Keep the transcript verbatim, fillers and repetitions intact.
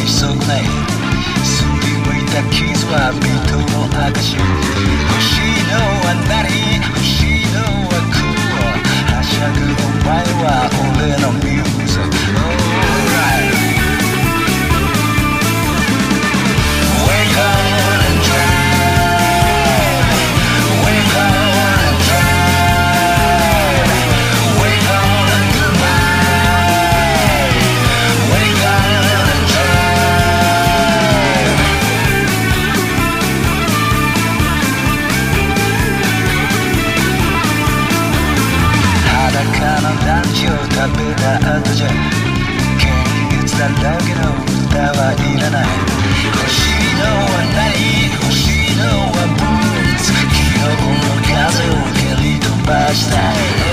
い損ないすりむいた傷は人の証欲しいのは何欲しいのは苦労はしゃぐお前は俺のミューズ Alright Wake on and drive Wake on and drive Wake on and goodbye Wake on and drive 裸の団地を食べた後じゃ現実だらけの歌はいらない欲しいのは何欲しいのはブーツ昨日の風を蹴り飛ばしたい